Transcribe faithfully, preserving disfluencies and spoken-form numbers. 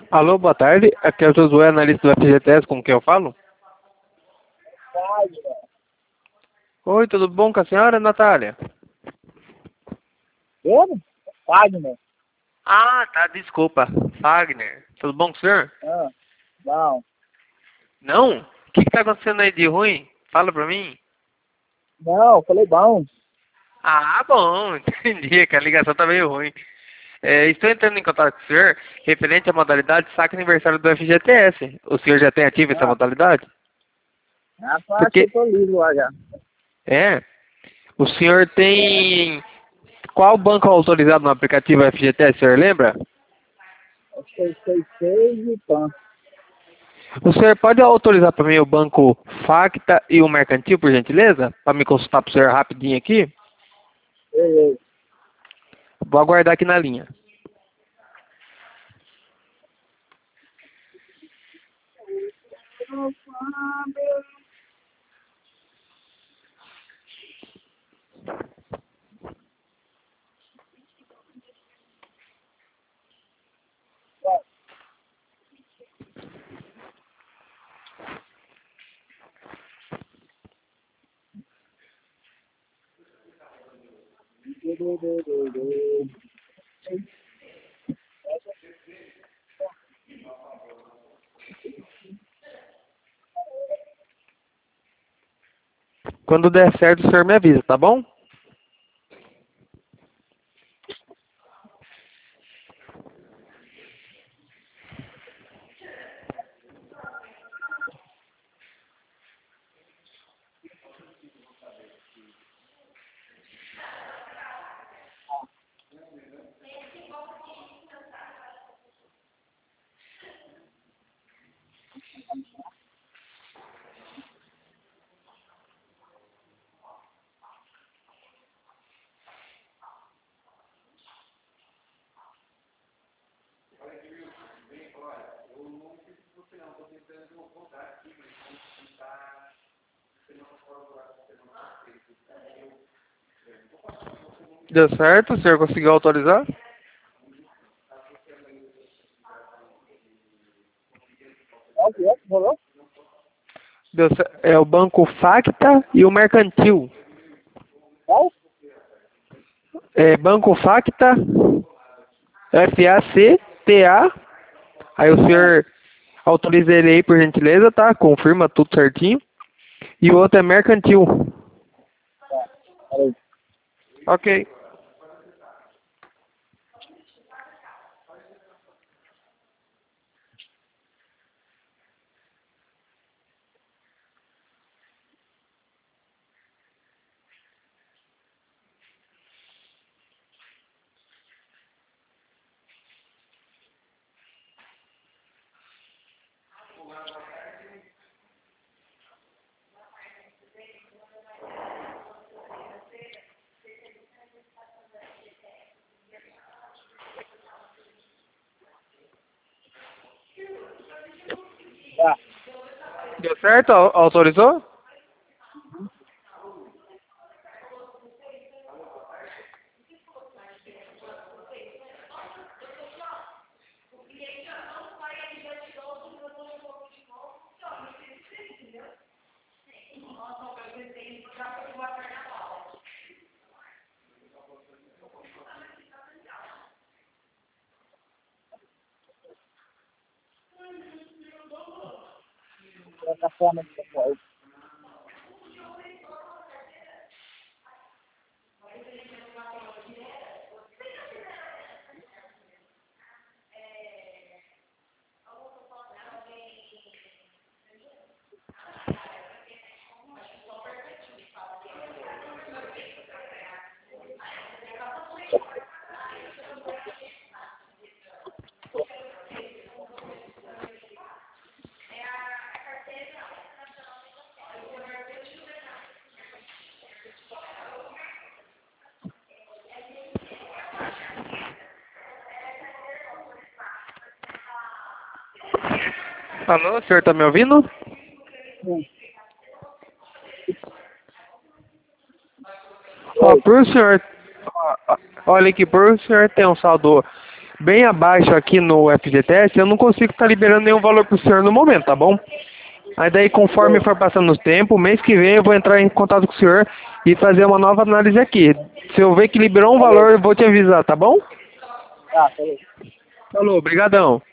Alô, boa tarde. Aqui é o Josué, analista do F G T S, com quem eu falo? Wagner. Oi, tudo bom com a senhora, Natália? Eu? Wagner. Ah, tá, desculpa. Wagner. Tudo bom com o senhor? Ah, não. Não? O que que tá acontecendo aí de ruim? Fala pra mim. Não, falei bom. Ah, bom, entendi, que a ligação tá meio ruim. É, estou entrando em contato com o senhor referente à modalidade saque aniversário do F G T S. O senhor já tem ativo essa Ah, modalidade? rapaz, Porque, eu tô livre lá já. é, o senhor tem qual banco autorizado no aplicativo F G T S, o senhor lembra? Eu sei, sei, sei e pã. O senhor pode autorizar para mim o banco Facta e o Mercantil, por gentileza? Para me consultar para o senhor rapidinho aqui? Ei, ei. Vou aguardar aqui na linha. Du, du, du, du, du. Quando der certo, o senhor me avisa, tá bom? Deu certo, o senhor conseguiu autorizar? Qual que é que falou? Deu cer- É o banco Facta e o Mercantil. Qual? É Banco Facta, F A C T A. Aí o Ah, senhor autoriza ele aí, por gentileza, tá? Confirma tudo certinho. E o outro é Mercantil. tá. Peraí. Ok. Tá. Deu certo? Au- Autorizou? Essa forma de São Alô, o senhor tá me ouvindo? Sim. Ó, Oi. por o senhor... ó, ó, Olha aqui, por o senhor ter um saldo bem abaixo aqui no F G T S, eu não consigo estar liberando nenhum valor para o senhor no momento, tá bom? Aí daí, conforme for passando o tempo, mês que vem eu vou entrar em contato com o senhor e fazer uma nova análise aqui. Se eu ver que liberou um valor, eu vou te avisar, tá bom? Tá, falou. Falou, brigadão.